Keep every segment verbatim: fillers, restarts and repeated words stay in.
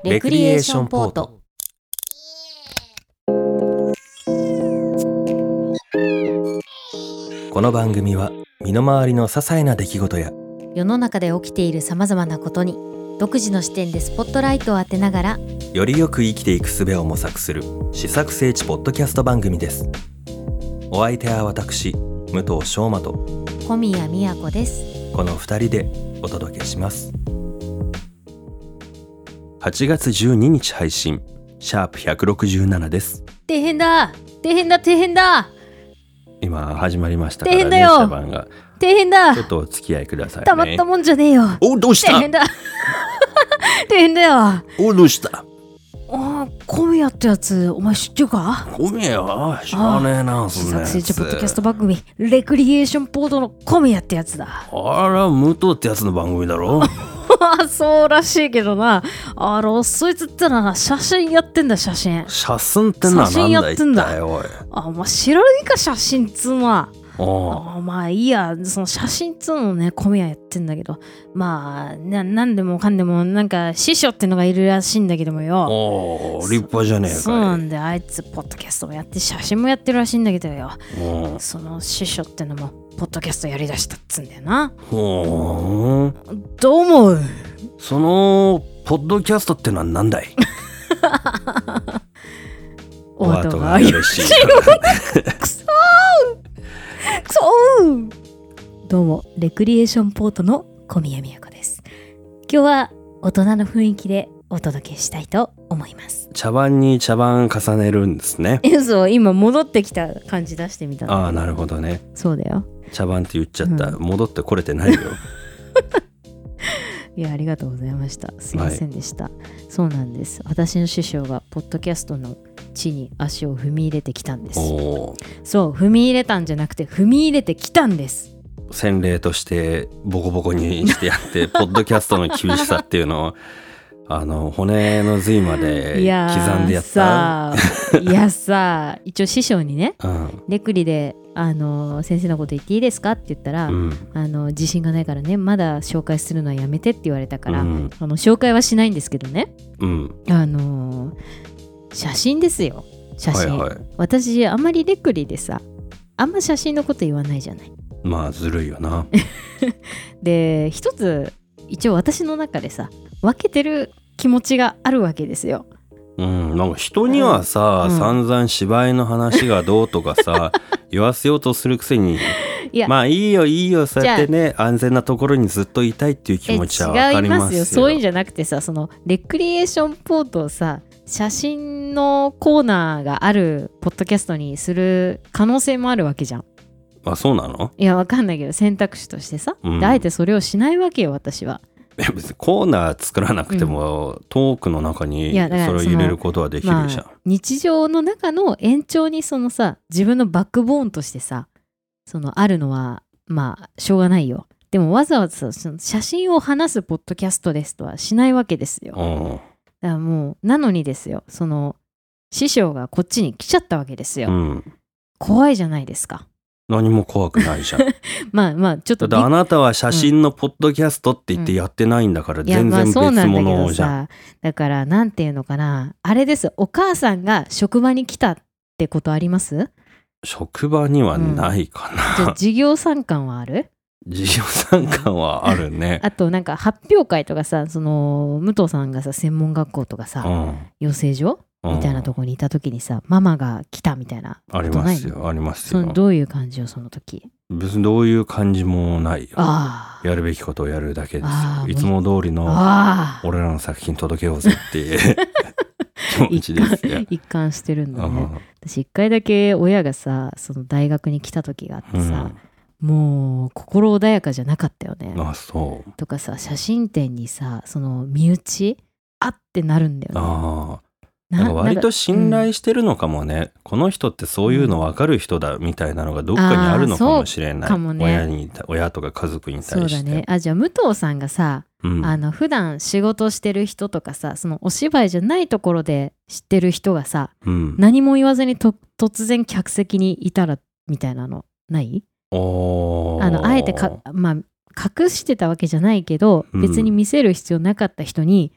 レクリエーションポート。 この番組は身の回りの些細な出来事や世の中で起きているさまざまなことに独自の視点でスポットライトを当てながらよりよく生きていく術を模索する試作聖地ポッドキャスト番組です。お相手は私武藤翔馬と小宮宮子です。 このふたりでお届けします。はちがつじゅうににち配信シャープひゃくろくじゅうななです。 底辺だ底辺だ底辺だ今始まりましたからね。 底辺だよシャバンが底辺だ。 ちょっとお付き合いくださいね。 たまったもんじゃねえよ。 お、どうした？ 底辺だ底辺だよ。 お、どうした？ あ、小宮ってやつお前知ってるか？ 小宮知らねえな。 試作聖地ポッドキャスト番組レクリエーションポートの小宮ってやつだ。 あら、武藤ってやつの番組だろ。 そうらしいけどな。あのそいつってのはな、写真やってんだ。写真写真ってのは写真やってんだなんだよ。おい、 あ、お前知らないか写真っつうのは。 ああ、まあいいや、その写真っつうのね、小宮やってんだけど、まあ な, なんでもかんでもなんか師匠ってのがいるらしいんだけどもよ。 お立派じゃねえかい。 そうなんで、あいつポッドキャストもやって写真もやってるらしいんだけどよ。 うん、 その師匠ってのもポッドキャストやりだしたっつんだよな。 ほーん。 どう思う？ そのポッドキャストってのは何だい？ お後がよろしい。 くそーくそー。どうもレクリエーションポートの小宮宮子です。今日は大人の雰囲気でお届けしたいと思います。 茶番に茶番重ねるんですね。 え、そう、今戻ってきた感じ出してみたんだけど。 ああ、なるほどね。 そうだよ。 茶番って言っちゃった、 うん、 戻ってこれてないよ。 いや、ありがとうございました。すいませんでした、はい、そうなんです。私の師匠がポッドキャストの地に足を踏み入れてきたんです。 おそう、踏み入れたんじゃなくて踏み入れてきたんです。 洗礼としてボコボコにしてやってポッドキャストの厳しさっていうのをあの骨の髄まで刻んでやった。 いやさ一応師匠にね、 うん、 レクリであの先生のこと言っていいですかって言ったら、うん、あの自信がないからね、まだ紹介するのはやめてって言われたから、うん、あの紹介はしないんですけどね、うん、あの写真ですよ、写真、はいはい、私あんまりレクリでさあんま写真のこと言わないじゃない。 まあずるいよな。 で一つ一応私の中でさ分けてる気持ちがあるわけですよ。 うん、なんか人にはさ、うん、散々芝居の話がどうとかさ言わせようとするくせにいやまあいいよいいよ、そうやってね安全なところにずっといたいっていう気持ちは分かりますよ。違いますよ、 そういうんじゃなくてさ、そのレクリエーションポートをさ写真のコーナーがあるポッドキャストにする可能性もあるわけじゃん。 あ、そうなの？ いやわかんないけど選択肢としてさ、うん、であえてそれをしないわけよ私は。 いや別にコーナー作らなくても、うん、トークの中にそれを入れることはできるじゃん、まあ、 日常の中の延長にそのさ自分のバックボーンとしてさそのあるのはまあしょうがないよ。でもわざわざその写真を話すポッドキャストですとはしないわけですよ。だからもうなのにですよ、その師匠がこっちに来ちゃったわけですよ、うん、怖いじゃないですか。 何も怖くないじゃん。 まあまあちょっとだってあなたは写真のポッドキャストって言ってやってないんだから、全然別物じゃん。 だからなんていうのかな、あれです、お母さんが職場に来たってことあります？ 職場にはないかな、うん、 じゃあ授業参観はある？ 授業参観はあるね。 あとなんか発表会とかさ、その武藤さんがさ専門学校とかさ、うん、養成所みたいなとこにいた時にさ、うん、ママが来たみたいなことないの？ありますよありますよ。 そのどういう感じよその時？ 別にどういう感じもないよ。あ、やるべきことをやるだけですよ。いつも通りの俺らの作品届けようぜっていう気持ちですよ。 一貫してるんだね。私一回だけ親がさその大学に来た時があってさ、うん、もう心穏やかじゃなかったよね。 あ、そうとかさ、写真展にさその身内あってなるんだよね。 ああ、なんか割と信頼してるのかもね、うん、この人ってそういうの分かる人だみたいなのがどっかにあるのかもしれない、ね、親に親とか家族に対して。 そうだね。あ、じゃあ武藤さんがさ、うん、あの普段仕事してる人とかさ、そのお芝居じゃないところで知ってる人がさ、うん、何も言わずにと突然客席にいたらみたいなのない？おあのあえてか、まあ、隠してたわけじゃないけど、うん、別に見せる必要なかった人に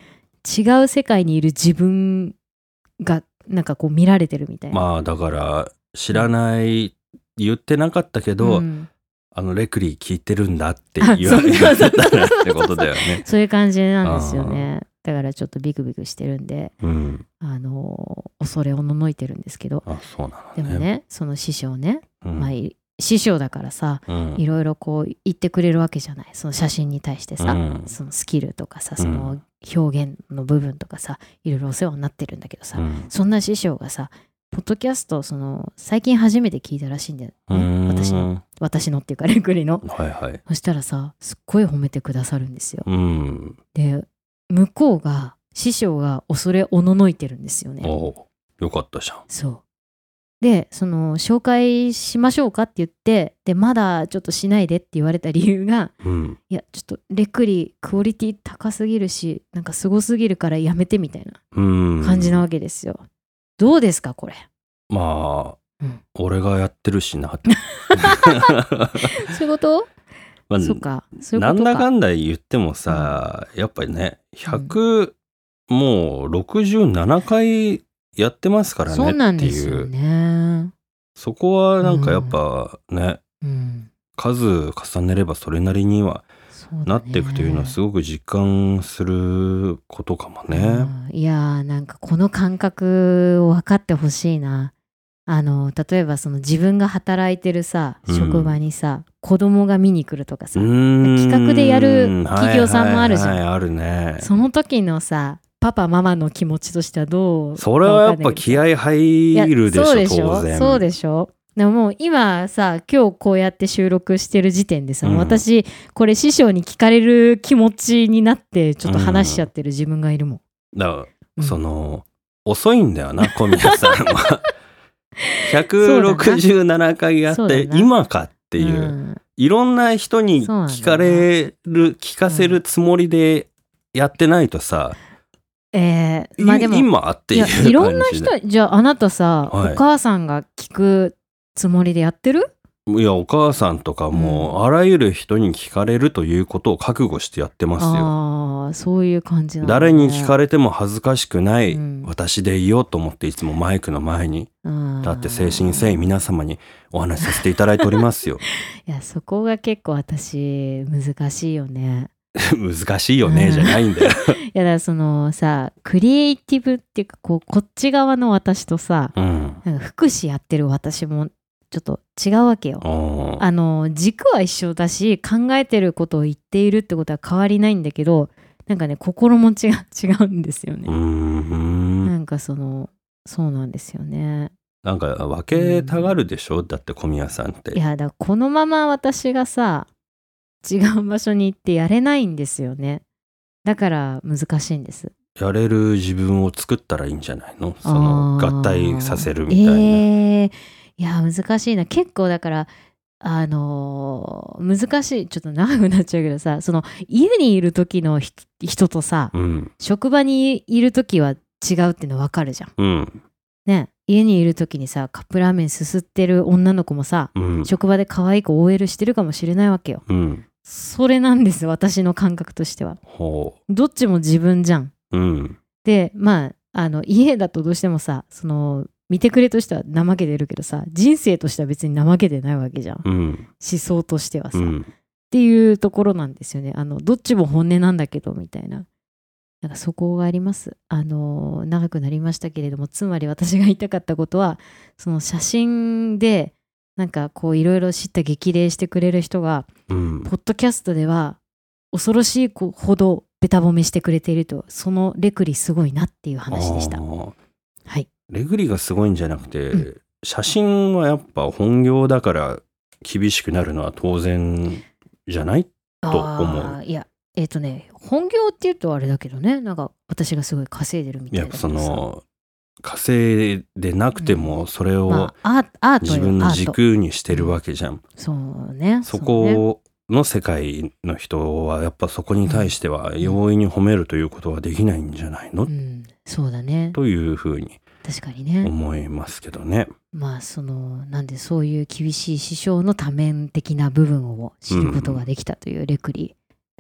違う世界にいる自分がなんかこう見られてるみたいな。 まあだから知らない、うん、言ってなかったけど、うん、あのレクリー聞いてるんだって言われたってことだよね。 そういう感じなんですよね。だからちょっとビクビクしてるんで、 うん、 あの恐れおののいてるんですけど、 あ、そうなのね。 でもね、その師匠ね、 うん、 まあ師匠だからさ、うん、いろいろこう言ってくれるわけじゃない。その写真に対してさ、うん、そのスキルとかさ、その表現の部分とかさ、いろいろお世話になってるんだけどさ、うん、そんな師匠がさ、ポッドキャストをその最近初めて聞いたらしいんだよね。私の私のっていうかレクリの、 はいはい、 そしたらさ、すっごい褒めてくださるんですよ。 うん、 で、向こうが師匠が恐れおののいてるんですよね。 お、よかったじゃん。 そうで、その紹介しましょうかって言って、でまだちょっとしないでって言われた理由が、 うん、 いやちょっとレクリクオリティ高すぎるし、なんかすごすぎるからやめてみたいな感じなわけですよ。どうですかこれ。 まあ、うん、俺がやってるしなそういうこと、まあ、そうか、そういうことか。 なんだかんだ言ってもさ、うん、やっぱりねひゃく、うん、もうろくじゅうななかいやってますからねっていう。そうなんですよね。そこはなんかやっぱね、 うん、 数重ねればそれなりにはなっていくというのはすごく実感することかもね。 うん、いやーなんかこの感覚を分かってほしいな。あの例えばその自分が働いてるさ、うん、職場にさ子供が見に来るとかさ、企画でやる企業さんもあるじゃん。 はいはいはい、あるね。 その時のさパパママの気持ちとしてはどう？ それはやっぱ気合入るでしょ。そうでしょ、当然。 そうでしょ。でももう今さ今日こうやって収録してる時点でさ、うん、私これ師匠に聞かれる気持ちになってちょっと話しちゃってる自分がいるもん。 うん、だから、うん、その遅いんだよな小宮さんは。ひゃくろくじゅうななかいやって今かっていう、うん、いろんな人に聞かれる聞かせるつもりでやってないとさ、 えー、まあでも今っていう感じで、 いろんな人、じゃああなたさ、はい、お母さんが聞くつもりでやってる？ いやお母さんとかも、うん、あらゆる人に聞かれるということを覚悟してやってますよ。 ああ、そういう感じなんだね。 誰に聞かれても恥ずかしくない、うん、私でいようと思っていつもマイクの前に立って誠心誠意皆様にお話しさせていただいておりますよ。 いやそこが結構私難しいよね。 難しいよねじゃないんだよ。いやだからそのさクリエイティブっていうかこうこっち側の私とさ、 うん、 なんか福祉やってる私もちょっと違うわけよ。あの軸は一緒だし考えてることを言っているってことは変わりないんだけど、なんかね心持ちが違うんですよね。 うーん、 なんかそのそうなんですよね。 なんか分けたがるでしょ、うん、だって小宮さんって。 いやだからこのまま私がさ違う場所に行ってやれないんですよね。だから難しいんです。 やれる自分を作ったらいいんじゃないの？その合体させるみたいな。えー、いや難しいな。結構だからあのー、難しい。ちょっと長くなっちゃうけどさ、その家にいる時の人とさ、 うん、 職場にいる時は違うっていうの分かるじゃん。 うん、 ね、家にいる時にさカップラーメンすすってる女の子もさ、 うん、 職場で可愛い子 オーエル してるかもしれないわけよ。 うん、 それなんです私の感覚としては。 ほうどっちも自分じゃん。 うん、 でまああの家だとどうしてもさその見てくれとしては怠けてるけどさ人生としては別に怠けてないわけじゃん、 うん、 思想としてはさ、 うん、 っていうところなんですよね。あのどっちも本音なんだけどみたいな、なんかそこがあります。あの長くなりましたけれども、つまり私が言いたかったことはその写真でなんかこういろいろ知った激励してくれる人が、 うん、 ポッドキャストでは恐ろしいほどベタ褒めしてくれていると、そのレクリすごいなっていう話でした。はい。 レクリがすごいんじゃなくて、うん、写真はやっぱ本業だから厳しくなるのは当然じゃないと思う。 いやえっ、ー、とね本業っていうとあれだけどね、なんか私がすごい稼いでるみたいな。いやその稼いでなくてもそれを自分の軸にしてるわけじゃん。 そうね。 そこの世界の人はやっぱそこに対しては容易に褒めるということはできないんじゃないの、 うんうん、そうだねというふうに確かにね思いますけどね。 まあそのなんでそういう厳しい師匠の多面的な部分を知ることができたというレクリで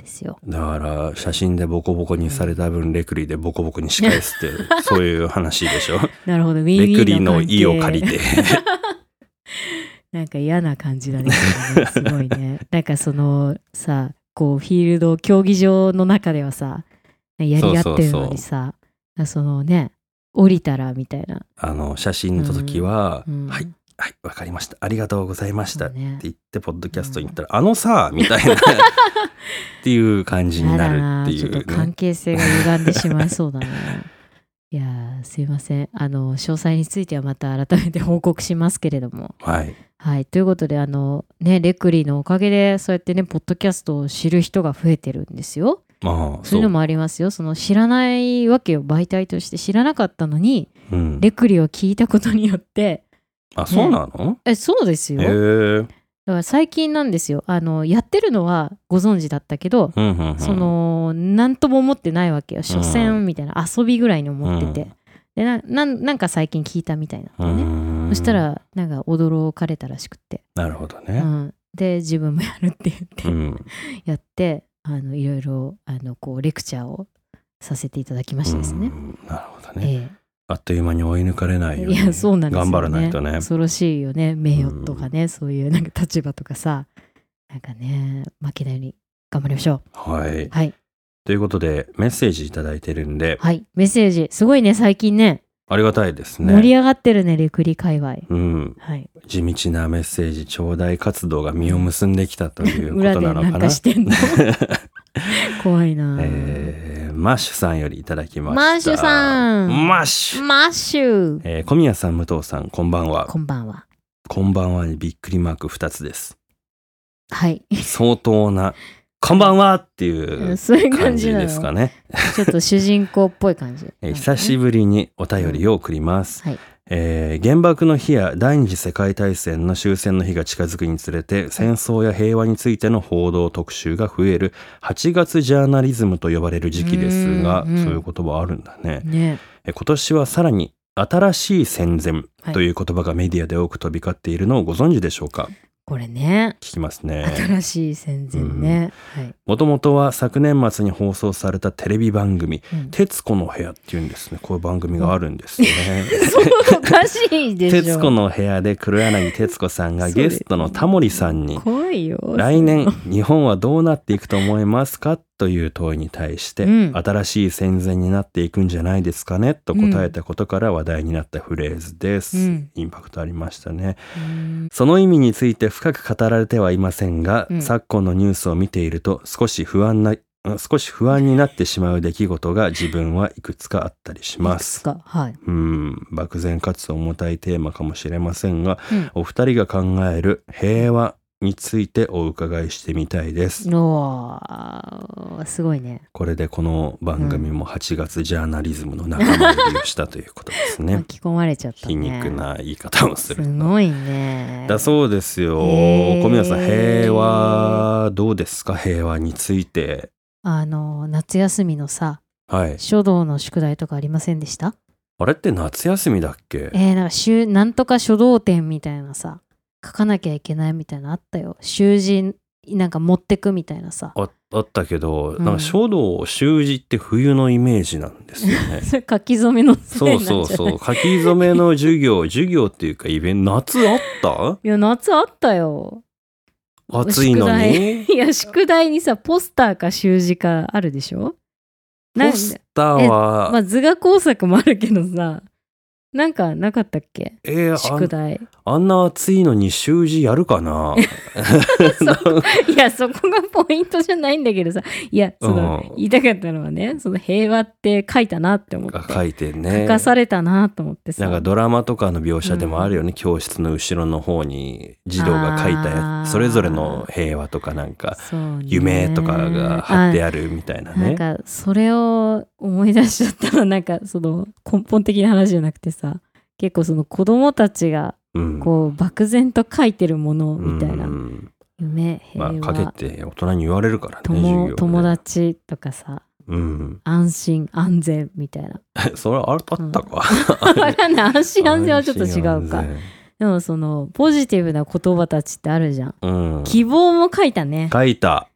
ですよ。 だから写真でボコボコにされた分、うん、レクリでボコボコに仕返すってそういう話でしょ。 なるほど、ウィンウィンの関係。レクリの意を借りてなんか嫌な感じだね。すごいね。なんかそのさ、こうフィールド競技場の中ではさ、やり合ってるのにさ、そうそうそう、そのね、降りたらみたいな。 あの写真の時は、うんうん、はいはいわかりましたありがとうございましたって言って、ポッドキャストに行ったら、うん、あのさみたいなっていう感じになるっていう、ね、 ちょっと関係性が歪んでしまいそうだね。いやすいません、あの詳細についてはまた改めて報告しますけれども、 はい、 はい、ということであのねレクリのおかげでそうやってねポッドキャストを知る人が増えてるんですよ。ああ、そういうのもありますよ。その知らないわけよ、媒体として知らなかったのに、うん、レクリを聞いたことによって、 あ、ね、そうなの？ え、そうですよ。 へー。 だから最近なんですよ。あのやってるのはご存知だったけど、うんうんうん、その何とも思ってないわけよ。所詮みたいな、遊びぐらいに思ってて、うん、で な, な, なんか最近聞いたみたいなのね。そしたらなんか驚かれたらしくって。 なるほどね。 うん、で自分もやるって言って、うん、やって。あのいろいろあのこうレクチャーをさせていただきましたですね。 なるほどね、ええ、あっという間に追い抜かれないように頑張らないとね。 恐ろしいよね、名誉とかね、そういうなんか立場とかさ、なんかね負けないように頑張りましょう。はい、 はい、 ということでメッセージいただいてるんで、 はい、メッセージすごいね最近ね。 ありがたいですね。 盛り上がってるねレクリ界隈、 うん、はい、地道なメッセージ頂戴活動が実を結んできたということなのかな。裏でなんかしてんの怖いな、 えー、マッシュさんよりいただきました。 マッシュさん、 マッシュマッシュ、 えー、小宮さん、武藤さん、こんばんは。 こんばんは。 こんばんはにびっくりマークふたつです。 はい。 相当なこんばんはっていう感じですかね。 ちょっと主人公っぽい感じ、ね。 久しぶりにお便りを送ります。うん、はい。えー、原爆の日や第二次世界大戦の終戦の日が近づくにつれて、戦争や平和についての報道特集が増えるはちがつジャーナリズムと呼ばれる時期ですが、うんうん、そういう言葉あるんだね。ね、え今年はさらに新しい戦前という言葉がメディアで多く飛び交っているのをご存知でしょうか？ これね、 聞きますね。 新しい戦前ね。 もともとは昨年末に放送されたテレビ番組、うん、徹子の部屋っていうんですね。こういう番組があるんですよね。 そうおかしいでしょ。 徹子の部屋で黒柳徹子さんがゲストのタモリさんに、 怖いよ。 来年日本はどうなっていくと思いますかという問いに対して、うん、新しい戦前になっていくんじゃないですかねと答えたことから話題になったフレーズです。うん、インパクトありましたね。うん、その意味について深く語られてはいませんが、うん、昨今のニュースを見ていると少し不安な少し不安になってしまう出来事が自分はいくつかあったりします。 いくつか、はい、 うん、漠然かつ重たいテーマかもしれませんが、うん、お二人が考える平和についてお伺いしてみたいです。 おー、すごいね。 これでこの番組もはちがつジャーナリズムの仲間入りをしたということですね。 巻き込まれちゃったね。 皮肉な言い方をする。 すごいね。 だそうですよ。小宮さん、平和どうですか？平和について。 あの夏休みのさ、はい、書道の宿題とかありませんでした？ あれって夏休みだっけ？ えー、なんか週なんとか書道展みたいなさ、書かなきゃいけないみたいなのあったよ。習字なんか持ってくみたいなさあ, あったけど、うん、なんか書道習字って冬のイメージなんですよね。 それ書き初めのせいなんじゃない？ そうそうそう、書き初めの授業授業っていうかイベント、夏あった？ いや夏あったよ。 暑いのに？ いや宿題にさポスターか習字かあるでしょ？ ポスターはまあ図画工作もあるけどさ、なんかなかったっけ？えー、宿題あ, あんな暑いのに習字やるかな？ いやそこがポイントじゃないんだけどさ、いやその、うん、言いたかったのはね、その平和って書いたなって思って、 書いてね、 書かされたなと思ってさ、 なんかドラマとかの描写でもあるよね、うん、教室の後ろの方に児童が書いたやそれぞれの平和とかなんか夢とかが貼ってあるみたいなね。 なんかそれを思い出しちゃったら、なんかその根本的な話じゃなくてさ、結構その子供たちがこう漠然と書いてるものみたいな、うん、夢、平和、 まあ、書けって大人に言われるからね、 友授業友達とかさ、うん、安心安全みたいなそれあったか、うん、 分かんない、安心安全はちょっと違うか。でもそのポジティブな言葉たちってあるじゃん、うん、希望も書いたね。 書いた。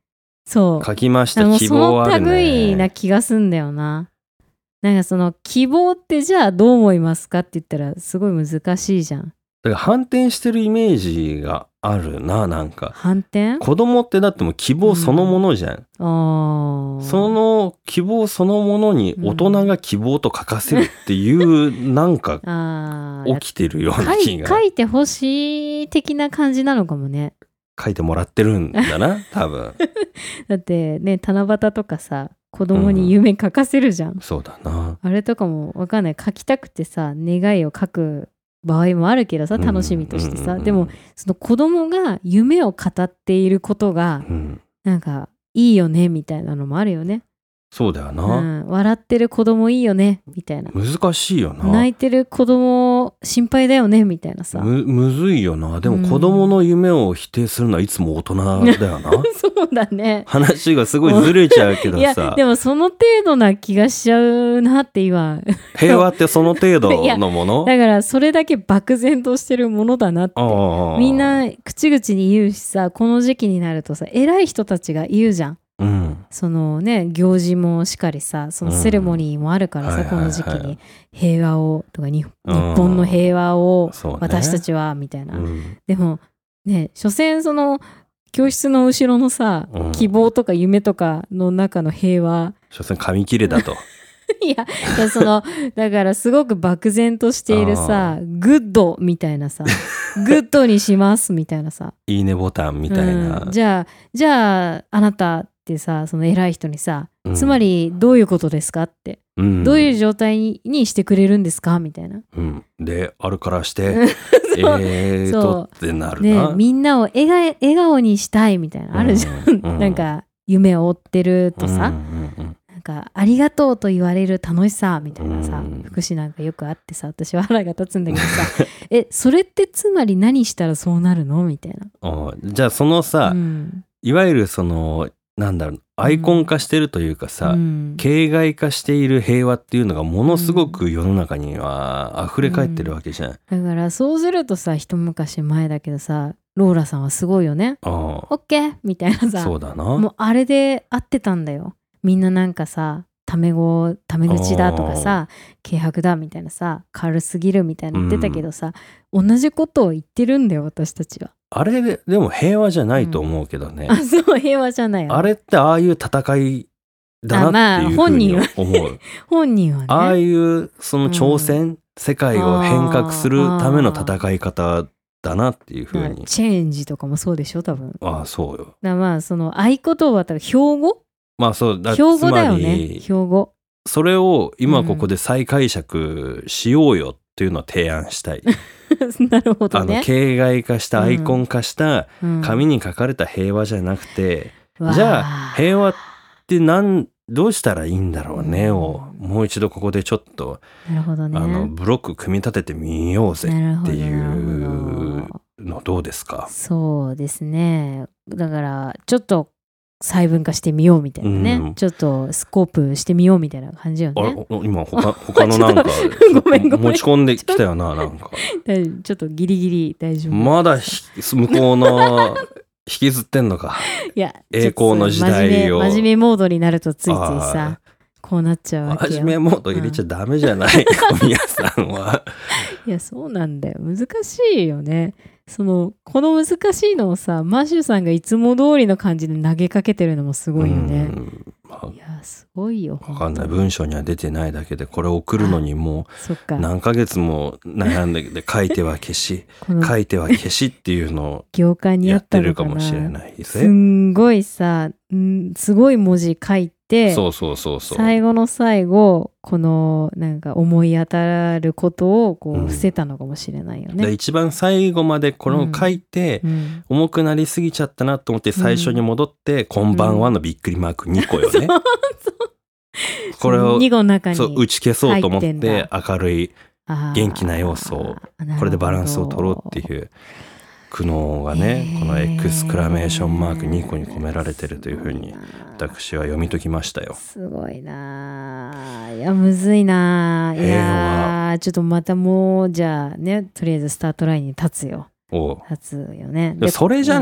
そう書きました。希望あるね。 その類な気がすんだよな。なんかその希望ってじゃあどう思いますかって言ったらすごい難しいじゃん。 だから反転してるイメージがあるな。なんか反転？ 子供ってだってもう希望そのものじゃん、 うん、あその希望そのものに大人が希望と書かせるっていう、うん、なんか起きてるような気が。 書いてほしい的な感じなのかもね。 書いてもらってるんだな多分だってね七夕とかさ子供に夢書かせるじゃん、 うん、そうだな。 あれとかもわかんない、書きたくてさ願いを書く場合もあるけどさ、楽しみとしてさ、うん、でもその子供が夢を語っていることが、うん、なんかいいよねみたいなのもあるよね。 そうだよな、 うん、笑ってる子供いいよねみたいな。 難しいよな。 泣いてる子供心配だよねみたいなさ。 む, むずいよな。でも子供の夢を否定するのはいつも大人だよな、うん、 そうだね。 話がすごいずれちゃうけどさ。いやでもその程度な気がしちゃうなって今。 平和ってその程度のものだからそれだけ漠然としてるものだなって。みんな口々に言うしさ、この時期になるとさ偉い人たちが言うじゃん。うん、そのね行事もしっかりさ、そのセレモニーもあるからさ、うん、この時期に平和をとかに、うん、日本の平和を私たちは、ね、みたいな、うん、でもね所詮その教室の後ろのさ、うん、希望とか夢とかの中の平和所詮紙切れだといや、いやそのだからすごく漠然としているさグッドみたいなさグッドにしますみたいなさいいねボタンみたいな、 うん、じゃあじゃああなたってさ、その偉い人にさ、うん、つまりどういうことですかって、うん、どういう状態にしてくれるんですかみたいな、 うん、であるからしてえーとってなるな、 ね、みんなを笑顔、笑顔にしたいみたいなあるじゃん、うん、なんか夢を追ってるとさ、うんうんうん、なんかありがとうと言われる楽しさみたいなさ、うん、福祉なんかよくあってさ、私は腹が立つんだけどさえそれってつまり何したらそうなるのみたいな。 あ、じゃあそのさ、うん、いわゆるそのなんだろうアイコン化してるというかさ、うん、形骸化している平和っていうのがものすごく世の中には溢れ返ってるわけじゃん、 うん、だからそうするとさ、一昔前だけどさ、ローラさんはすごいよね。ああオッケーみたいなさ、 そうだな、 もうあれで合ってたんだよ。みんななんかさタメ語タメ口だとかさ軽薄だみたいなさ、軽すぎるみたいな言ってたけどさ、うん、同じことを言ってるんだよ私たちは。 あれででも平和じゃないと思うけどね、 うん、あそう平和じゃないよ、ね、 あれってああいう戦いだなっていうふうに思う、まあ、本人は本人はね、 ああいうその挑戦、うん、世界を変革するための戦い方だなっていうふうに。 チェンジとかもそうでしょ多分。 ああそうよ。 だまあその合言葉は多分標語、 まあそうだ、 標語だよね、標語。 それを今ここで再解釈しようよっていうのを提案したい、 うん、なるほどね。 あの形骸化したアイコン化した紙に書かれた平和じゃなくて、うん、じゃあ平和ってなんどうしたらいいんだろうねを、うん、もう一度ここでちょっとなるほど、ね、 あのブロック組み立ててみようぜっていうのどうですか。 そうですね。だからちょっと細分化してみようみたいなね、うん、ちょっとスコープしてみようみたいな感じよね。 あ今他他のなんかごめんごめん持ち込んできたよな、なんかちょっとギリギリ大丈夫。 まだ向こうの引きずってんのか。いや栄光の時代を真面目、真面目モードになるとついついさこうなっちゃうわけよ。 真面目モード入れちゃダメじゃない、小宮さんは。 いやそうなんだよ、難しいよね。そのこの難しいのをさ、マシューさんがいつも通りの感じで投げかけてるのもすごいよね。まあ、いやすごいよ。 分かんない、文章には出てないだけでこれ送るのにもう何ヶ月も悩んで書いては消し書いては消しっていうのを行間にやってるかもしれないですね。 すんごいさ、んすごい文字書いて、 そうそうそうそう、 最後の最後このなんか思い当たることをこう伏せたのかもしれないよね、 うん、で一番最後までこの書いて、うん、重くなりすぎちゃったなと思って最初に戻って、うん、こんばんはのびっくりマークにこよね、うん、これをにこの中にそう打ち消そうと思って明るい元気な要素をこれでバランスを取ろうっていう苦悩がね、このエクスクラメーションマークにこに込められてるというふうに私は読み解きましたよ。 すごいな、いやむずいな、いやちょっとまたもうじゃあね、とりあえずスタートラインに立つよ。お立つよね。 でそれじゃない、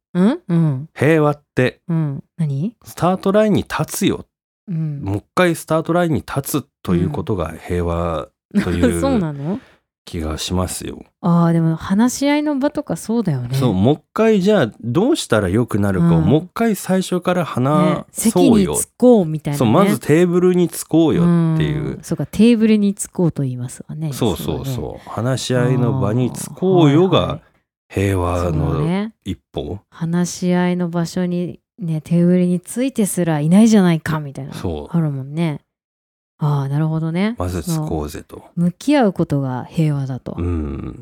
うんうん、 平和って、 うん、何スタートラインに立つよ、 うん、 もう一回スタートラインに立つということが平和というそうなの気がしますよ。 ああ、でも話し合いの場とかそうだよね。 そう、もう一回じゃあどうしたら良くなるかを、うん、もう一回最初から話そうよ、 ね、席に着こうみたいな、ね、 そうまずテーブルに着こうよっていう、うん、 そうか、テーブルに着こうと言いますわね。 そうそうそう、ね、話し合いの場に着こうよが平和の一歩、ね、 話し合いの場所にね、テーブルについてすらいないじゃないかみたいなあるもんね。ああ、なるほどね。 まずつこうぜと。 向き合うことが平和だと。 うん。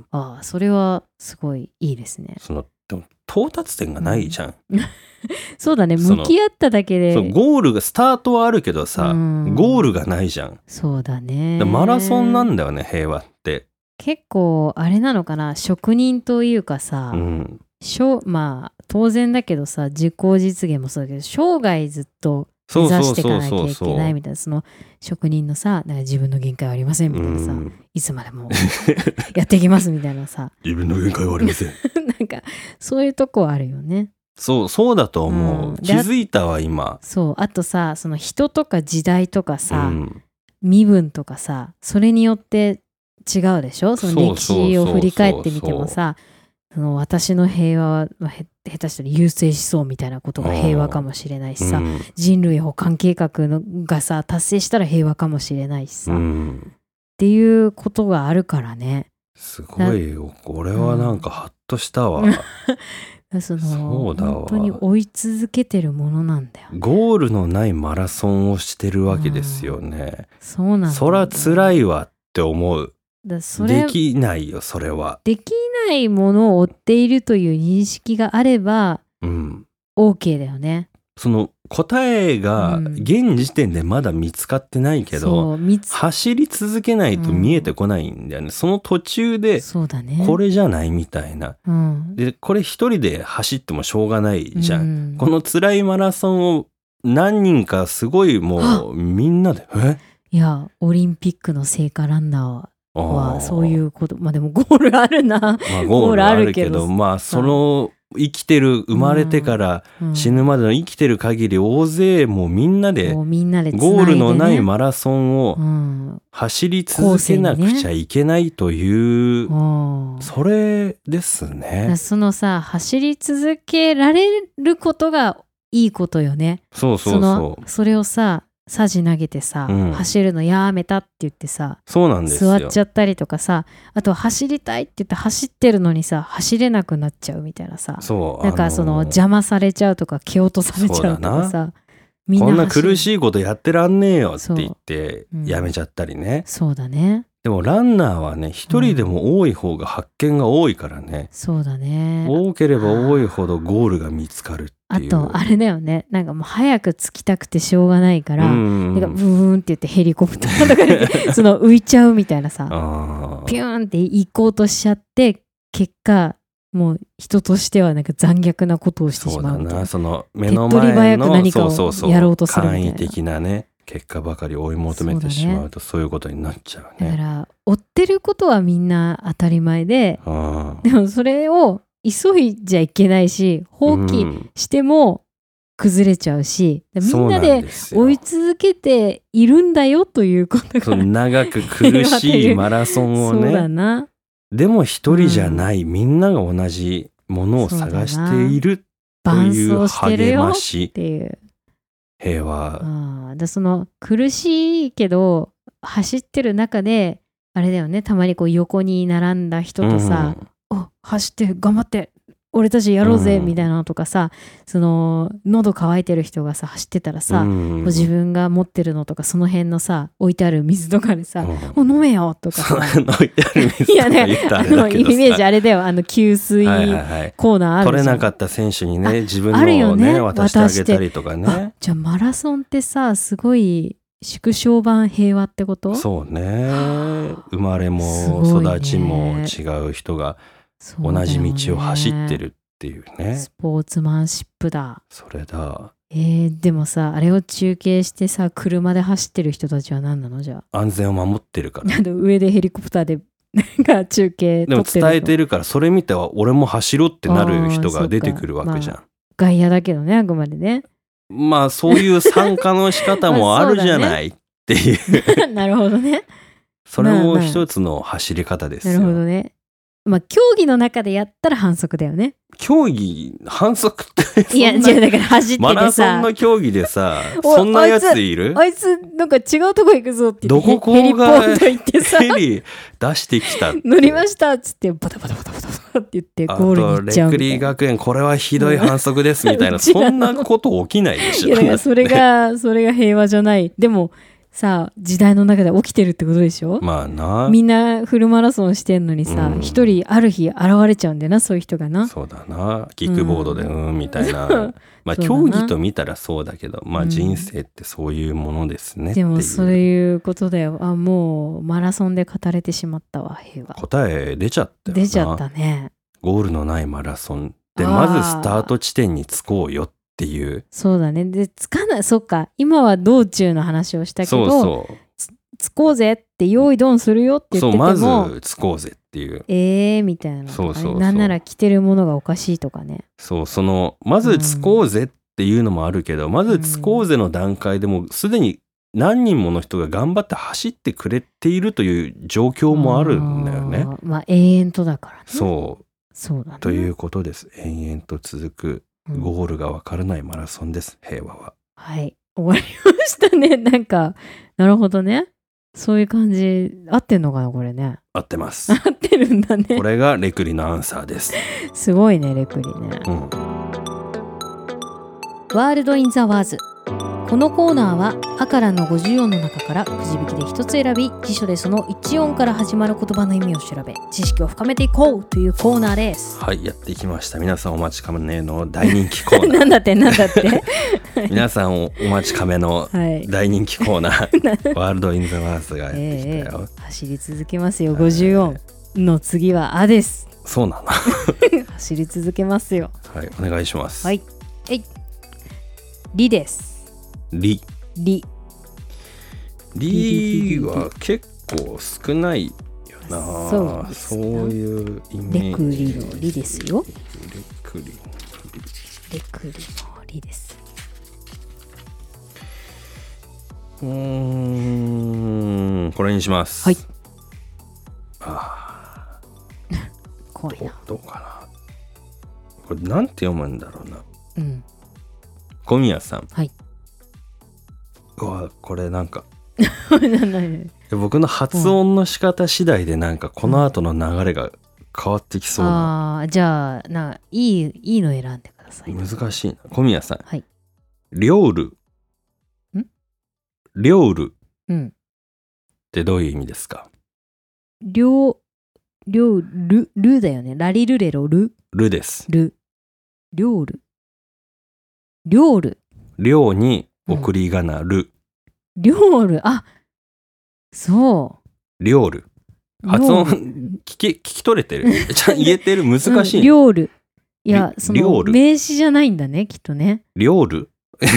ああ、それはすごいいいですね。 そのでも到達点がないじゃん。 うん、そうだね。向き合っただけで。 そうゴールがスタートはあるけどさ、うん、ゴールがないじゃん。 そうだね。 マラソンなんだよね、平和って。 結構あれなのかな、職人というかさ、うん、しょまあ当然だけどさ、自己実現もそうだけど、生涯ずっと目指していかなきゃいけないみたいな、その職人のさ、なんか自分の限界はありませんみたいなさ、いつまでもやっていきますみたいなさ自分の限界はありませんなんかそういうとこはあるよね。 そうそうだと思う、うん、気づいたわ今。 そう、あとさ、その人とか時代とかさ、うん、身分とかさ、それによって違うでしょ。その歴史を振り返ってみてもさ、その私の平和はへ下手したら優生思想みたいなことが平和かもしれないしさ、うん、人類補完計画のがさ達成したら平和かもしれないしさ、うん、っていうことがあるからね。 すごいよ、俺はなんかハッとしたわ、 うん、そのそうだわ、本当に追い続けてるものなんだよ、ね、 ゴールのないマラソンをしてるわけですよね、うん、 そうなんだ、ね、 そら辛いわって思う。だそれできないよ、それは。 できないものを追っているという認識があれば、うん、OK だよね。 その答えが現時点でまだ見つかってないけど、うん、走り続けないと見えてこないんだよね、うん、その途中でこれじゃないみたいな、うん、でこれ一人で走ってもしょうがないじゃん、うん、この辛いマラソンを何人かすごいもうみんなでえいやオリンピックの聖火ランナーははそういうこと、まあでもゴールあるな、まあ、 ゴールあるけど、まあその生きてる生まれてから死ぬまでの生きてる限り大勢もうみんなでゴールのないマラソンを走り続けなくちゃいけないというそれですね。 そのさ走り続けられることがいいことよね。 そうそうそう。そのそれをさサジ投げてさ、うん、走るのやめたって言ってさ、 そうなんですよ。 座っちゃったりとかさ、あと走りたいって言って走ってるのにさ走れなくなっちゃうみたいなさ、 そうなんかその、あのー、邪魔されちゃうとか蹴落とされちゃうとかさ、 みんなこんな苦しいことやってらんねえよって言ってやめちゃったりね。 そう、うん、そうだね。 でもランナーはね一人でも多い方が発見が多いからね、うん、 そうだね。 多ければ多いほどゴールが見つかるっていう。 あとあれだよね、なんかもう早く着きたくてしょうがないから、うん、なんかブーンって言ってヘリコプターとかでその浮いちゃうみたいなさピューンって行こうとしちゃって結果もう人としてはなんか残虐なことをしてしまうみたいな。 そうだな、その目の前の手っ取り早く何かをやろうとするみたいな、 簡易的なね結果ばかり追い求めてしまうとそういうことになっちゃうね。 だから追ってることはみんな当たり前で、でもそれを急いじゃいけないし放棄しても崩れちゃうし、うん、みんなで追い続けているんだよということがその長く苦しいマラソンをねそうだな。でも一人じゃない、うん、みんなが同じものを探しているという励ましっていう平和。 あだその苦しいけど走ってる中であれだよね、たまにこう横に並んだ人とさ、うん、お走って頑張って俺たちやろうぜみたいなのとかさ、うん、その喉乾いてる人がさ走ってたらさ、うん、こう自分が持ってるのとかその辺のさ置いてある水とかでさ、うん、お飲めよとかさ置いてある水とかいやねあのイメージあれだよ、あの給水コーナーあるじゃん、はいはいはい、 取れなかった選手にね自分のをね渡してあげたりとかね。 じゃあマラソンってさすごい縮小版平和ってこと？ そうね、生まれも育ちも違う人が同じ道を走ってるっていうね。 スポーツマンシップだ。 それだ。 えー、でもさあれを中継してさ車で走ってる人たちは何なの？じゃあ安全を守ってるから。 上でヘリコプターでが中継でも伝えてるから、それ見ては俺も走ろうってなる人が出てくるわけじゃん。まあ、 外野だけどね、あくまでね。 まあそういう参加の仕方もあるじゃないっていう。 なるほどね。 それも一つの走り方ですよ。 なるほどね。まあ競技の中でやったら反則だよね。 競技反則っていや、じゃあだから走っててさ、 マラソンの競技でさ、そんなやついる？ あいつなんか違うとこ行くぞって言って、 どこヘリポンと行ってさ、 ヘリ出してきた。 乗りましたっつってバタバタバタバタバタって言ってゴールに行っちゃうみたいな。あとレクリー学園これはひどい反則ですみたいな、そんなこと起きないでしょ。 いやだからそれがそれが平和じゃない。でもさあ時代の中で起きてるってことでしょ。 まあな。 みんなフルマラソンしてんのにさ、一、うん、人ある日現れちゃうんだよな、そういう人がな。 そうだな。キックボードでうん、うんみたいな。まあ競技と見たらそうだけど、まあ人生ってそういうものですねっていう、 うん、でもそういうことだよ。あ、もうマラソンで語れてしまったわ、平和。 答え出ちゃったよな。 出ちゃったね。 ゴールのないマラソンでまずスタート地点に着こうよっていう。 そうだね。でつかない、そっか、今は道中の話をしたけど、 そうそう着こうぜって用意ドンするよって言ってても、 そうまず着こうぜっていう、 えーみたいな、 そうそうそう、 なんなら着てるものがおかしいとかね。 そうそのまず着こうぜっていうのもあるけど、うん、まず着こうぜの段階でもすでに何人もの人が頑張って走ってくれているという状況もあるんだよね。 あまあ永遠とだからね。 そうそうだね。 ということです。延々と続くゴールが分からないマラソンです、平和は。 はい、終わりましたね。なんかなるほどね。そういう感じ。合ってんのかなこれね。 合ってます。 合ってるんだね。 これがレクリのアンサーです。 すごいね、レクリね。 うん、 ワールドインザワーズ。このコーナーはアカラのごじゅう音の中からくじ引きで一つ選び、辞書でそのいち音から始まる言葉の意味を調べ、知識を深めていこうというコーナーです。 はい、やっていきました。皆さんお待ちかねの大人気コーナー。 なんだってなんだって皆さんお待ちかめの大人気コーナー、はい、ワールドインザワーズがやってきたよ、えー、走り続けますよ。ごじゅう音の次はあです。 そうなの走り続けますよ。 はい、お願いします。 はい、えい、リです。 リリリは結構少ないよな。そうですか。そういうイメージ。 レクリのリですよ。 レクリのリ。 レクリのリです。 うーん、これにします。 はい。 ああ。 怖いな。 どう、どうかな。これなんて読むんだろうな。 うん。 小宮さん。 はい。 うわ、これなんか僕の発音の仕方次第でなんかこの後の流れが変わってきそうな、うん、 あじゃあないいいいの選んでください。 難しいな。小宮さん、 はい、 りょうるんりょうるうんってどういう意味ですか？ りょうりょうるるだよね。ラリルレロルるです。 るりょうるりょうるりょうに送り仮名る、 りょうる、あ、そうりょうる発音聞き、聞き取れてるちゃん言えてる難しい、 うん、りょうるいやその名詞じゃないんだねきっとね。 りょうる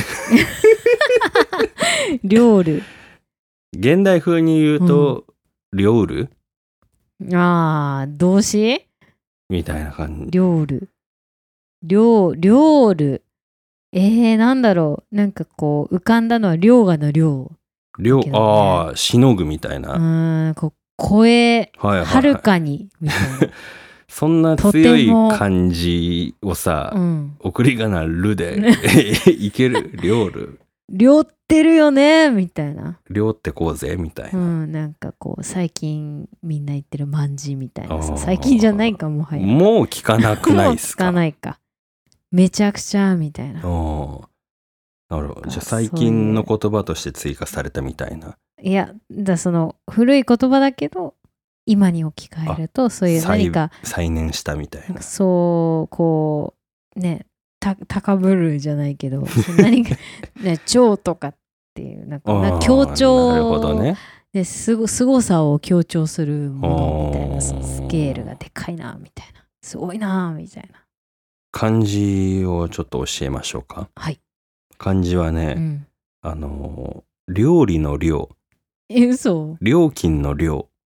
りょうる現代風に言うと、うん、りょうるああ動詞みたいな感じ。 りょうるりょうりょうるえー、なんだろう。なんかこう浮かんだのは涼河の涼。 涼、ね、ああしのぐみたいな。 うーんこう声はるかにみたいな。 そんな強い感じをさ、うん、送り仮名るでいける涼る。 涼ってるよねみたいな。 涼ってこうぜみたいな。 うん、なんかこう最近みんな言ってるまんじみたいなさ。最近じゃないかもはや。 もう聞かなくないっすか？ もう聞かないか。めちゃくちゃみたいな。 おなるほど。じゃあ最近の言葉として追加されたみたいな。 いやだその古い言葉だけど今に置き換えるとそういう何か再燃したみたいな。 そうこうねた高ぶるじゃないけど何かね超とかっていうなんかなんか強調。 なるほどね。 ですごすごさを強調するものみたいな。スケールがでかいなみたいな。すごいなみたいな。 漢字をちょっと教えましょうか。 はい。 漢字はね、うん、あの料理の量、 え嘘？ 料金の量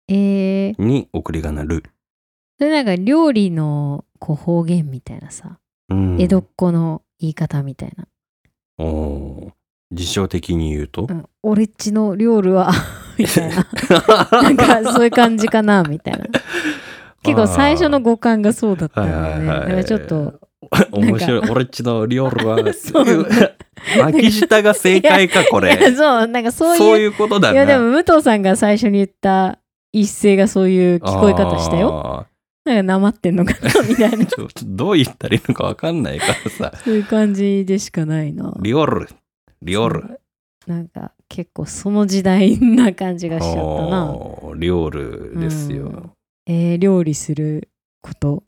えー、 に送り仮名る。 それなんか料理のこう方言みたいなさ、うん、江戸っ子の言い方みたいな。 おー、辞書的に言うと、 うん、俺っちの料理はみたいななんかそういう感じかなみたいな。結構最初の語感がそうだったので、ね、はいはいはい、だからちょっと面白い。俺っちの料理は巻き舌が正解かこれ。 いやそうなんかそういうそういうことだね。 いやでも武藤さんが最初に言った一声がそういう聞こえ方したよ。なんかなまってんのかなみたいな。 ちょどう言ったらいいのか分かんないからさ。 そういう感じでしかないな。 リオルリオル。 なんか結構その時代な感じがしちゃったな。 リオルですよ。うん、 えー、料理すること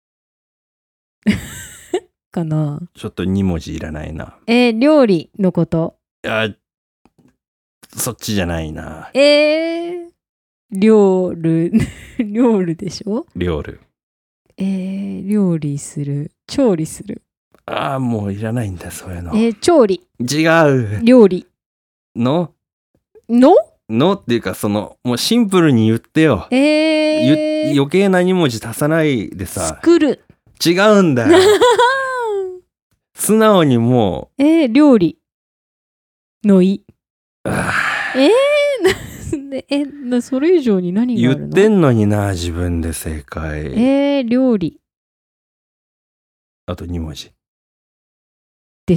かな。 ちょっとに文字いらないな。 えー、料理のこと。 いや、そっちじゃないな。 えー、料理料理でしょ。 料理。 えー、料理する。調理する。 ああ、もういらないんだ、そういうの。 えー、調理。 違う。 料理。 のののっていうか、その、もうシンプルに言ってよ。 えー、 余計なに文字足さないでさ。 作る。 違うんだよ。素直にもう。えー、料理。のい。えー、えなそれ以上に何があるの？ 言ってんのにな、自分で正解。 えー、料理。 あとに文字。 です。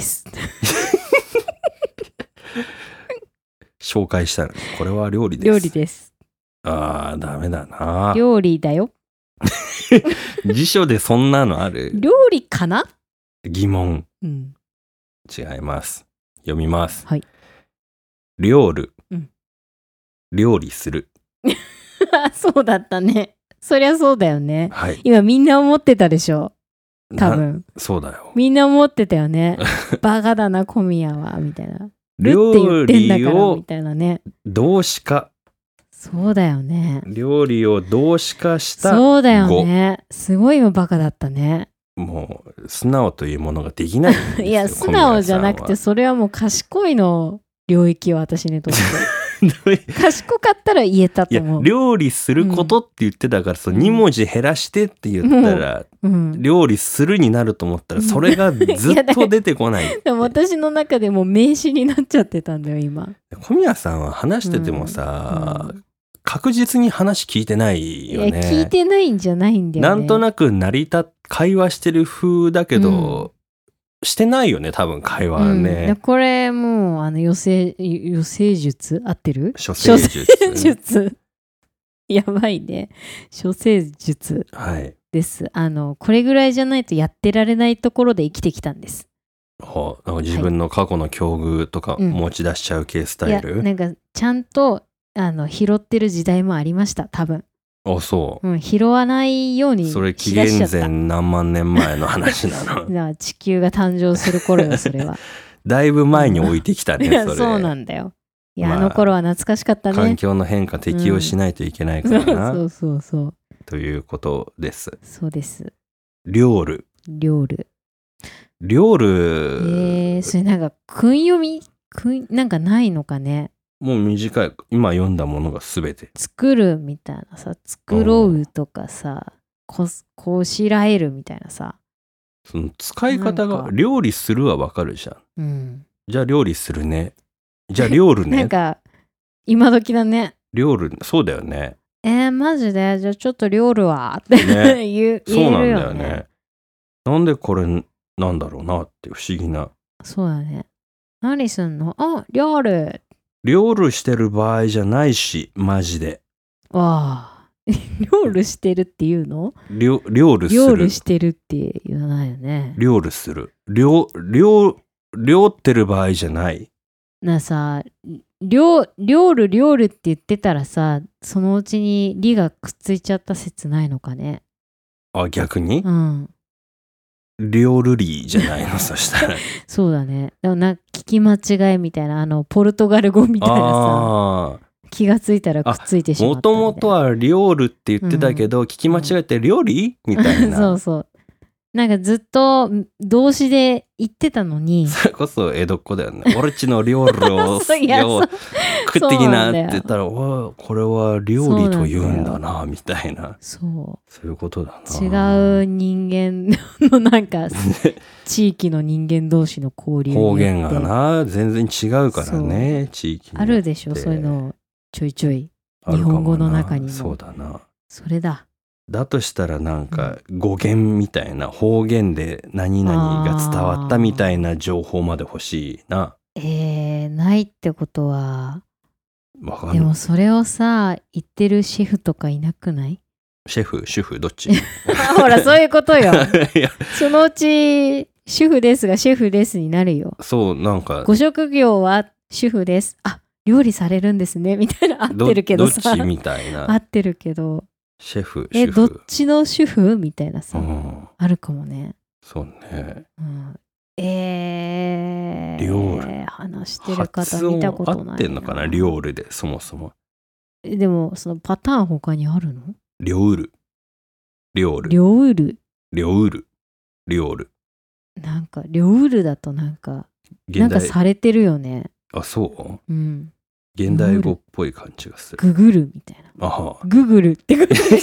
紹介したら、これは料理です。 料理です。 ああ、ダメだな。 料理だよ。 辞書でそんなのある？ 料理かな？ 疑問。 うん。 違います。読みます。 はい。 料理。 うん。 料理する。 そうだったね。そりゃそうだよね。 はい。 今みんな思ってたでしょ。多分。 そうだよ。 みんな思ってたよね。バカだな小宮はみたいな。 料理をみたいなね。 動詞化。 そうだよね。 料理を動詞化した語。 そうだよね。すごい今バカだったね。 もう素直というものができないんですよ。 いや素直じゃなくてそれはもう賢いの領域は私にとって。賢かったら言えたと思う。 いや料理することって言ってたから、うん、そのに文字減らしてって言ったら、うん、料理するになると思ったらそれがずっと出てこない。 でも私の中でも名詞になっちゃってたんだよ今。 小宮さんは話しててもさ、うんうん、確実に話聞いてないよね。いや聞いてないんじゃないんだよね。 なんとなく成り立会話してる風だけど、うんしてないよね多分会話ね、 うん、これもうあの予生予生術合ってる？ 処世術、 ね、術やばいね。処世術です、はい、あのこれぐらいじゃないとやってられないところで生きてきたんです。 はあ、なんか自分の過去の境遇とか持ち出しちゃう系スタイル、 うん、いやなんかちゃんとあの拾ってる時代もありました多分。 あ、そう、 うん、拾わないようにしそれ紀元前何万年前の話なの。 だから地球が誕生する頃よそれは。 だいぶ前に置いてきたね、うん、それ。そうなんだよ。いや、まあ、あの頃は懐かしかったね。 環境の変化適応しないといけないからな、 うん、そうそうそうということです。 そうです。 料理料理料理えー、それなんか訓読み訓なんかないのかね。 もう短い今読んだものが全て作るみたいなさ、作ろうとかさ、ここしらえるみたいなさ、 その使い方が料理するはわかるじゃん、うん、じゃあ料理するね、じゃあ料理ね。 なんか今時だね。 料理そうだよね。 えー、マジでじゃあちょっと料理はって、ね、言うそうなんだよね。なんでこれなんだろうなって不思議な。 そうだね。何すんの？あ、料理料理してる場合じゃないし、マジで。 わあ、料理してるって言うの？ 料理する。 料理してるって言わないよね。 料理する。料、料、料ってる場合じゃない。 なさ、料、料理料理って言ってたらさ、そのうちに理がくっついちゃった説ないのかね。 あ、逆に？ うん。 料理じゃないのそしたら。 そうだね。でもな聞き間違いみたいな、あのポルトガル語みたいなさ、気がついたらくっついてしまったみたいな。 もともとは料理って言ってたけど、うん、聞き間違えて料理みたいな。 そうそう。 なんかずっと動詞で言ってたのに、 それこそ江戸っ子だよね。俺っちの料理をそういやよそう食ってきなってそうなんだよ言ったら、おいこれは料理と言うんだなみたいな。 そそういうことだうな。 違う人間のなんか地域の人間同士の交流によって方言がな全然違うからね、地域によってあるでしょ、そういうのちょいちょいあるかもな。 日本語の中にも。 そうだな。 それだ。 だとしたらなんか語源みたいな、方言で何々が伝わったみたいな情報まで欲しいな。 えー、ないってことはわかんない。 でもそれをさ言ってるシェフとかいなくない？ シェフ主婦どっちほらそういうことよいやそのうち主婦ですがシェフですになるよ。 そうなんかご職業は主婦です。あ、料理されるんですねみたいな合ってるけどさ。 どっちみたいな。 合ってるけど。 シェフえ、 主婦どっちの主婦みたいなさ、 うん、 あるかもね。 そうね。 うん、えー、 料理話してる方見たことないな。 合ってんのかな料理でそもそも。 でもそのパターン他にあるの？ 料理料理料理料理料理なんか料理だとなんかなんかされてるよね。 あ、そう？ うん。 現代語っぽい感じがする。 ググルみたいな。 あはググルってことでしょ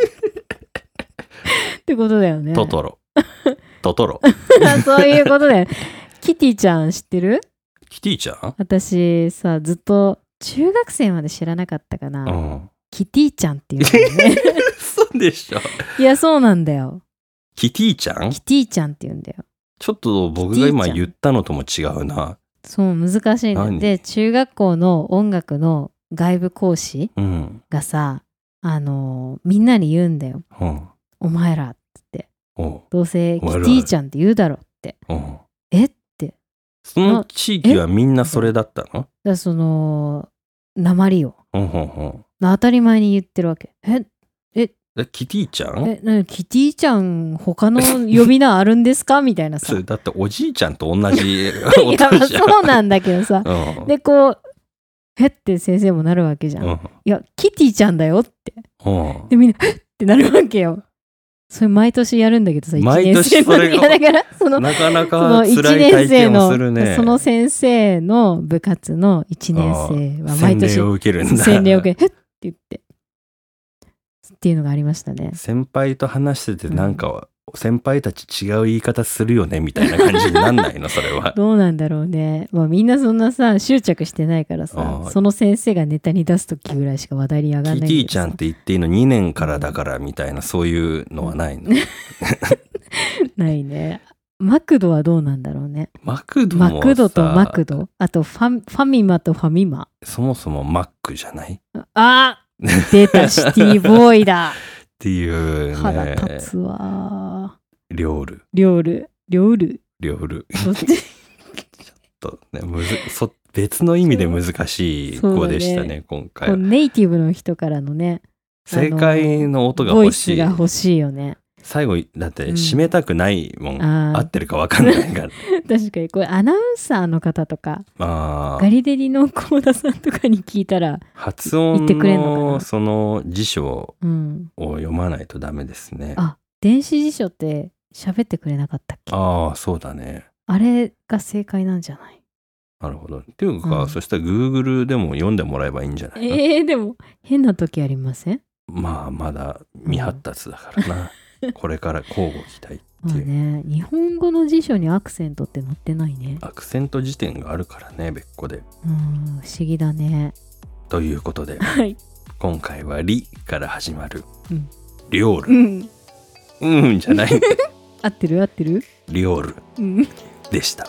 ってことだよね。 トトロ。トトロ。 そういうことだよ。キティちゃん知ってる？ キティちゃん？ 私さ、ずっと中学生まで知らなかったかな。 うん、 キティちゃんっていうんだよね。 そうでしょ。 いや、そうなんだよ。 キティちゃん？ キティちゃんって言うんだよ。 ちょっと僕が今言ったのとも違うな。 そう難しいんだ。で、中学校の音楽の外部講師がさ、うん、あのみんなに言うんだよ。うん、お前らってどうせキティちゃんって言うだろって。うん、えって。 その地域はみんなそれだったの？ だその鉛を、 うんうんうん、 当たり前に言ってるわけ。ええキティちゃん？ え、なにキティちゃん他の呼び名あるんですかみたいなさ。 それだっておじいちゃんと同じ音じゃん。いやそうなんだけどさ、うん、でこうへって先生もなるわけじゃん、うん、いやキティちゃんだよって、うん、でみんなへってなるわけよ。それ毎年やるんだけどさ、いちねん生の時だからそのなかなか辛い体験をするね。 その先生の部活のいちねん生は毎年洗礼を受けるんだ。 洗礼を受けへって言ってっていうのがありましたね。 先輩と話しててなんか、うん、先輩たち違う言い方するよねみたいな感じになんないのそれは。 どうなんだろうね。まあみんなそんなさ執着してないからさ、その先生がネタに出す時ぐらいしか話題に上がらないんだけどさ。 キティちゃんって言っていいのにねんからだからみたいなそういうのはないの？ ないね。マクドはどうなんだろうね。 マクドもさ、 マクドとマクド、あとファ、ファミマとファミマ。 そもそもマックじゃない？ あ出たシティボーイだっていうね。 腹立つわ。 料理料理料理料理ちょっとねむずそ別の意味で難しい語でした ね, ね今回。 ネイティブの人からのね正解の音が欲しい。 ボイスが欲しいよね。 最後だって締めたくないもん、うん、合ってるか分かんないから確かにこれアナウンサーの方とかあガリデリの幸田さんとかに聞いたら発音のその辞書を読まないとダメですね、 うん、あ電子辞書って喋ってくれなかったっけ？ ああそうだね。 あれが正解なんじゃない？ なるほど。っていうか、うん、そしたら Google でも読んでもらえばいいんじゃないの？ えー、でも変な時ありません？ まあまだ未発達だからな、うん、これから交互期待っていうまあね、日本語の辞書にアクセントって載ってないね。 アクセント辞典があるからね別個で。 うん不思議だね。 ということで、 はい、 今回はリから始まる、 うん、 リオール、うん、うんじゃない合ってる合ってるリオール、 うん、 でした。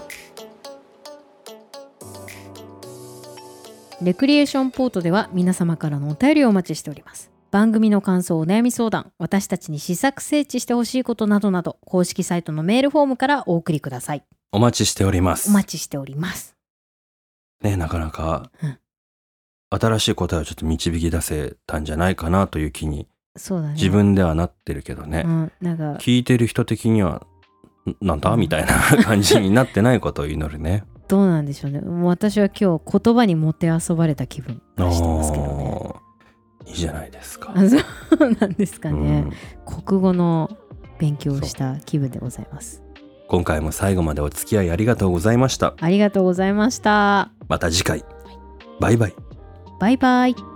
レクリエーションポートでは皆様からのお便りをお待ちしております。番組の感想、お悩み相談、私たちに試作整地してほしいことなどなど、公式サイトのメールフォームからお送りください。 お待ちしております。 お待ちしております。 ね、なかなか、 うん、 新しい答えをちょっと導き出せたんじゃないかなという気に、 そうだね、 自分ではなってるけどね、 うん、なんか聞いてる人的には、なんだ、うん、みたいな感じになってないことを祈るね。 どうなんでしょうね。もう私は今日言葉にもてあそばれた気分がしてますけどね。 いいじゃないですか。 そうなんですかね、 うん、 国語の勉強した気分でございます。 今回も最後までお付き合いありがとうございました。 ありがとうございました。 また次回。バイバイ。 バイバイ。